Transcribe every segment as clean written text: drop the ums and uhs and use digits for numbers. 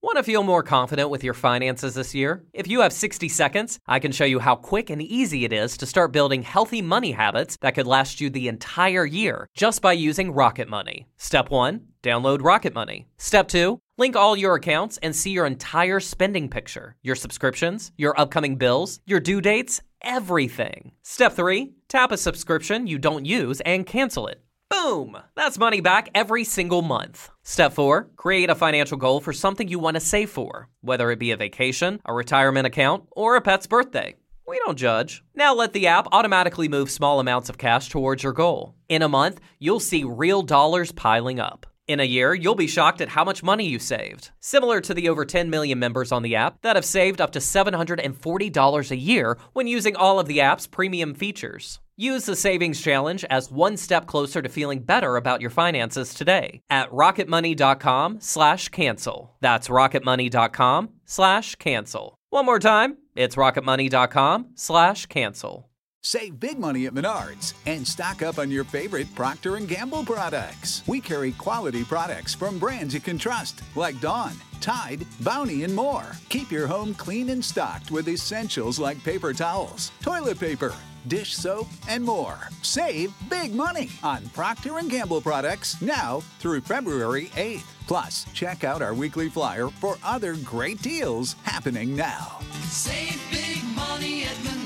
Want to feel more confident with your finances this year? If you have 60 seconds, I can show you how quick and easy it is to start building healthy money habits that could last you the entire year just by using Rocket Money. Step 1, download Rocket Money. Step 2, link all your accounts and see your entire spending picture, your subscriptions, your upcoming bills, your due dates, everything. Step 3, tap a subscription you don't use and cancel it. Boom! That's money back every single month. Step 4, create a financial goal for something you want to save for, whether it be a vacation, a retirement account, or a pet's birthday. We don't judge. Now let the app automatically move small amounts of cash towards your goal. In a month, you'll see real dollars piling up. In a year, you'll be shocked at how much money you saved. Similar to the over 10 million members on the app that have saved up to $740 a year when using all of the app's premium features. Use the Savings Challenge as one step closer to feeling better about your finances today at rocketmoney.com/cancel. That's rocketmoney.com/cancel. One more time, it's rocketmoney.com/cancel. Save big money at Menards and stock up on your favorite Procter & Gamble products. We carry quality products from brands you can trust, like Dawn, Tide, Bounty, and more. Keep your home clean and stocked with essentials like paper towels, toilet paper, dish soap, and more. Save big money on Procter & Gamble products now through February 8th. Plus, check out our weekly flyer for other great deals happening now. Save big money at Menards.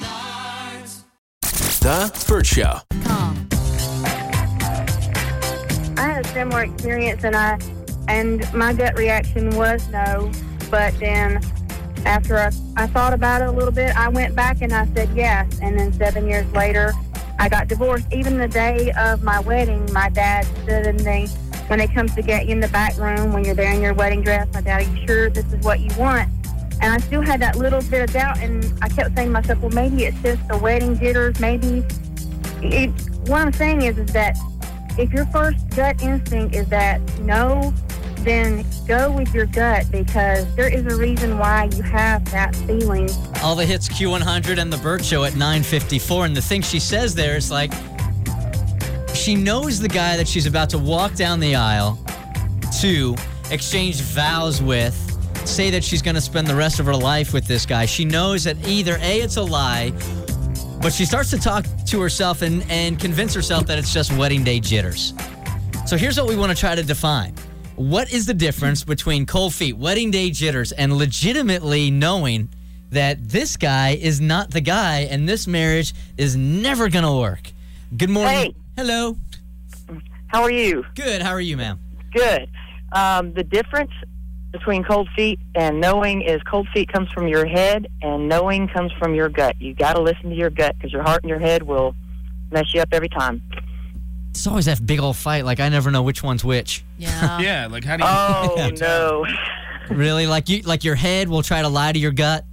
The Burt Show. I had a similar experience, and my gut reaction was no. But then, after I thought about it a little bit, I went back and I said yes. And then 7 years later, I got divorced. Even the day of my wedding, my dad stood in when it comes to get you in the back room, when you're there in your wedding dress, my dad, are you sure this is what you want? And I still had that little bit of doubt, and I kept saying to myself, well, maybe it's just the wedding jitters. What I'm saying is that if your first gut instinct is that no, then go with your gut, because there is a reason why you have that feeling. All the hits Q100 and the Burt Show at 9:54, and the thing she says there is like, she knows the guy that she's about to walk down the aisle to exchange vows with, say that she's going to spend the rest of her life with this guy. She knows that either A, it's a lie, but she starts to talk to herself and convince herself that it's just wedding day jitters. So here's what we want to try to define. What is the difference between cold feet, wedding day jitters, and legitimately knowing that this guy is not the guy and this marriage is never going to work? Good morning. Hey. Hello. How are you? Good. How are you, ma'am? Good. The difference between cold feet and knowing is cold feet comes from your head and knowing comes from your gut. You got to listen to your gut, because your heart and your head will mess you up every time. It's always that big old fight. Like, I never know which one's which. Yeah. Yeah, like how do you... Oh, no. Really? Like your head will try to lie to your gut?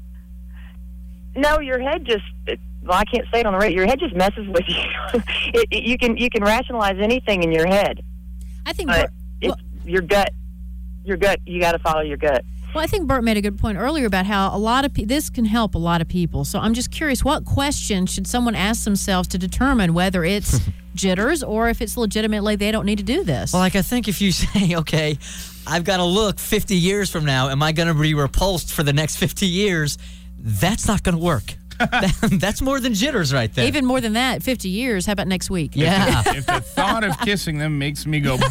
No, your head just... Well, I can't say it on the radio. Your head just messes with you. You can rationalize anything in your head. I think... But your gut, you got to follow your gut. Well, I think Burt made a good point earlier about how a lot of this can help a lot of people. So I'm just curious, what question should someone ask themselves to determine whether it's jitters or if it's legitimately they don't need to do this? Well, like, I think if you say, okay, I've got to look 50 years from now, am I going to be repulsed for the next 50 years? That's not going to work. That's more than jitters right there. Even more than that, 50 years. How about next week? Yeah. If the thought of kissing them makes me go...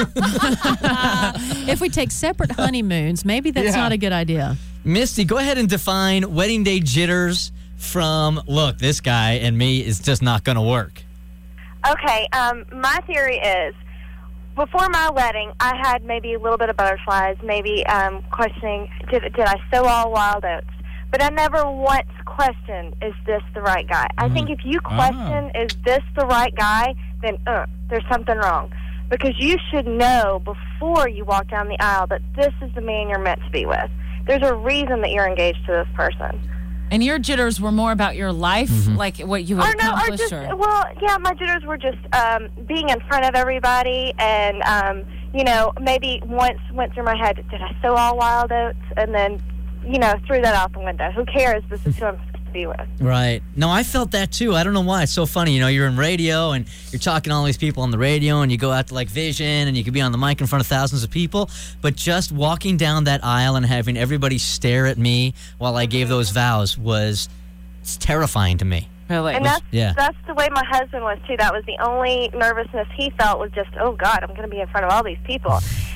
If we take separate honeymoons, maybe that's not a good idea. Misty, go ahead and define wedding day jitters from, look, this guy and me is just not going to work. Okay, my theory is, before my wedding, I had maybe a little bit of butterflies, maybe questioning, did I sow all wild oats? But I never once questioned, is this the right guy? I think if you question, is this the right guy, then there's something wrong. Because you should know before you walk down the aisle that this is the man you're meant to be with. There's a reason that you're engaged to this person. And your jitters were more about your life, like what you had accomplished? My jitters were just being in front of everybody and, maybe once went through my head, did I sow all wild oats? And then, threw that out the window. Who cares? This is who I'm to be with. Right. No, I felt that too. I don't know why. It's so funny. You know, you're in radio and you're talking to all these people on the radio and you go out to like Vision and you could be on the mic in front of thousands of people. But just walking down that aisle and having everybody stare at me while I gave those vows it's terrifying to me. Really? And that's the way my husband was, too. That was the only nervousness he felt was just, oh, God, I'm going to be in front of all these people.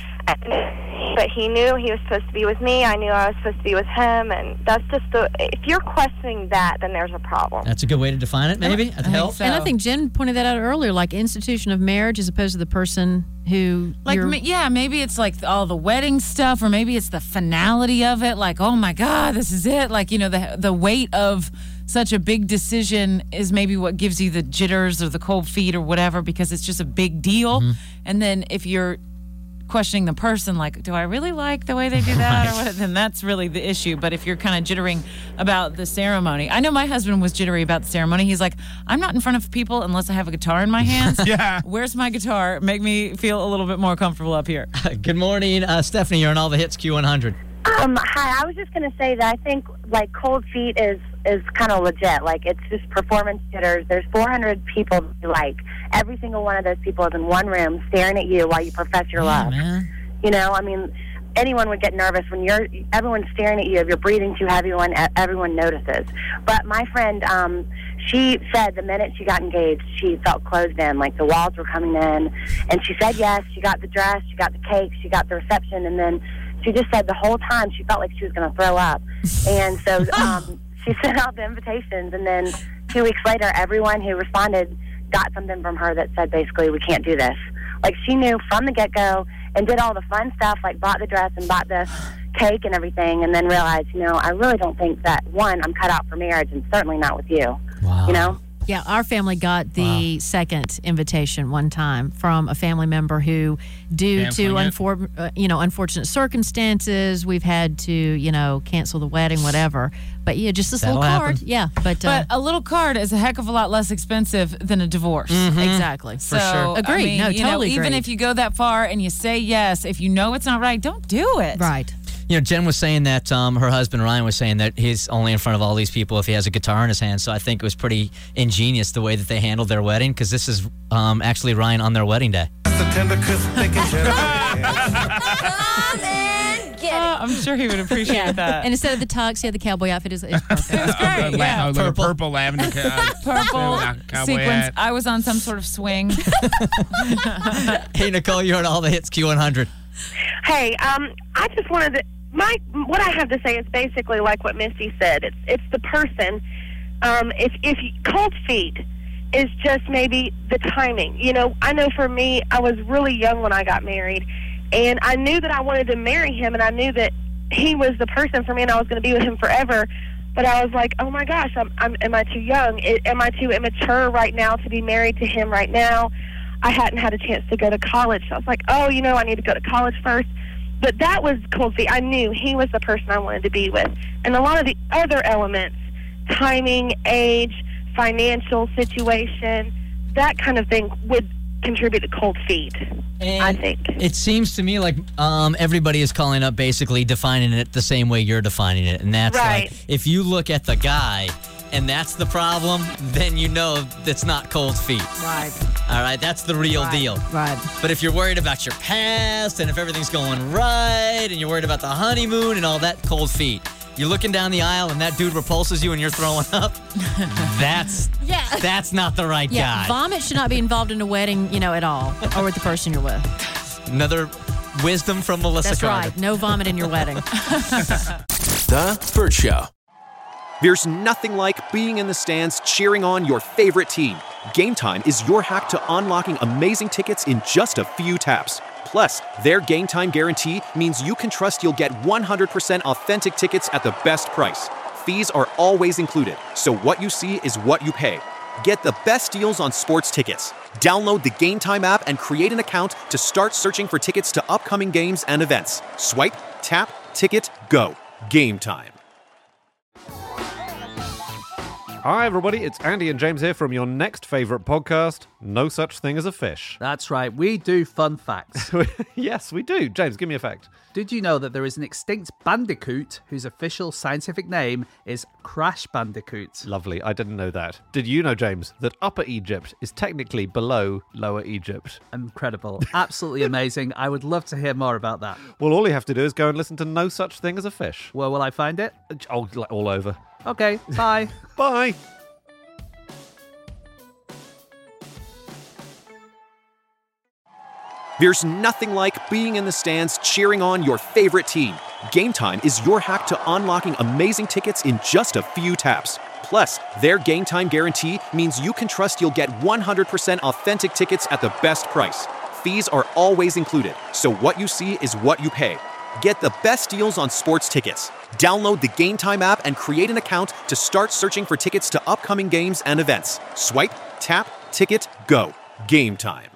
But he knew he was supposed to be with me. I knew I was supposed to be with him. And that's just if you're questioning that, then there's a problem. That's a good way to define it, maybe? I think so. And I think Jen pointed that out earlier, like institution of marriage as opposed to the person who maybe it's like all the wedding stuff, or maybe it's the finality of it. Like, oh my God, this is it. Like, you know, the weight of such a big decision is maybe what gives you the jitters or the cold feet or whatever, because it's just a big deal. Mm-hmm. And then if you're questioning the person, like, do I really like the way they do that? Or what, then that's really the issue. But if you're kind of jittering about the ceremony, I know my husband was jittery about the ceremony. He's like, I'm not in front of people unless I have a guitar in my hands. Yeah. Where's my guitar? Make me feel a little bit more comfortable up here. Good morning, Stephanie. You're on All the Hits Q100. Hi, I was just going to say that I think, like, cold feet is kind of legit. Like, it's just performance jitters. There's 400 people you like. Every single one of those people is in one room staring at you while you profess your love. Man. You know, I mean, anyone would get nervous when everyone's staring at you. If you're breathing too heavy, everyone notices. But my friend, she said the minute she got engaged, she felt closed in, like the walls were coming in. And she said yes, she got the dress, she got the cake, she got the reception, and then she just said the whole time she felt like she was going to throw up. And so she sent out the invitations, and then 2 weeks later, everyone who responded got something from her that said basically, we can't do this. Like, she knew from the get-go and did all the fun stuff, like bought the dress and bought the cake and everything, and then realized, you know, I really don't think that, one, I'm cut out for marriage, and certainly not with you. Wow. You know? Yeah, our family got the second invitation one time from a family member who, due to unfortunate circumstances, we've had to, cancel the wedding, whatever. But yeah, just this That'll little card. happen. Yeah, but a little card is a heck of a lot less expensive than a divorce. exactly. So, sure. Agreed. No, totally even agreed. if you go that far and you say yes, if you know it's not right, don't do it. Right. You know, Jen was saying that her husband Ryan was saying that he's only in front of all these people if he has a guitar in his hand. So I think it was pretty ingenious the way that they handled their wedding, because this is actually Ryan on their wedding day. I'm sure he would appreciate that. And instead of the tux, he had the cowboy outfit. Is perfect. It's great. Yeah. Like a purple lavender Purple cowboy sequins. hat. I was on some sort of swing. Hey, Nicole, you're on All the Hits Q100. Hey, I just wanted to. What I have to say is basically like what Misty said. It's the person. If cold feet is just maybe the timing. You know, I know for me, I was really young when I got married, and I knew that I wanted to marry him, and I knew that he was the person for me, and I was going to be with him forever. But I was like, oh my gosh, am I too young? Am I too immature right now to be married to him right now? I hadn't had a chance to go to college, so I was like, oh, I need to go to college first. But that was cold feet. I knew he was the person I wanted to be with. And a lot of the other elements, timing, age, financial situation, that kind of thing would contribute to cold feet, And I think. It seems to me like everybody is calling up basically defining it the same way you're defining it. And that's Right. like, if you look at the guy and that's the problem, then you know that's not cold feet. Right. All right, that's the real deal. Right. But if you're worried about your past and if everything's going right and you're worried about the honeymoon and all that, cold feet. You're looking down the aisle and that dude repulses you and you're throwing up, that's not the right Yeah, guy. vomit should not be involved in a wedding, at all, or with the person you're with. Another wisdom from Melissa That's Carter. right. No vomit in your wedding. The Burt Show. There's nothing like being in the stands cheering on your favorite team. Game Time is your hack to unlocking amazing tickets in just a few taps. Plus, their Game Time guarantee means you can trust you'll get 100% authentic tickets at the best price. Fees are always included, so what you see is what you pay. Get the best deals on sports tickets. Download the Game Time app and create an account to start searching for tickets to upcoming games and events. Swipe, tap, ticket, go. Game Time. Hi, everybody. It's Andy and James here from your next favourite podcast, No Such Thing as a Fish. That's right. We do fun facts. Yes, we do. James, give me a fact. Did you know that there is an extinct bandicoot whose official scientific name is Crash Bandicoot? Lovely. I didn't know that. Did you know, James, that Upper Egypt is technically below Lower Egypt? Incredible. Absolutely amazing. I would love to hear more about that. Well, all you have to do is go and listen to No Such Thing as a Fish. Where will I find it? Oh, like all over. Okay, bye. Bye. There's nothing like being in the stands cheering on your favorite team. Game Time is your hack to unlocking amazing tickets in just a few taps. Plus, their Game Time guarantee means you can trust you'll get 100% authentic tickets at the best price. Fees are always included, so what you see is what you pay. Get the best deals on sports tickets. Download the Game Time app and create an account to start searching for tickets to upcoming games and events. Swipe, tap, ticket, go. Game Time.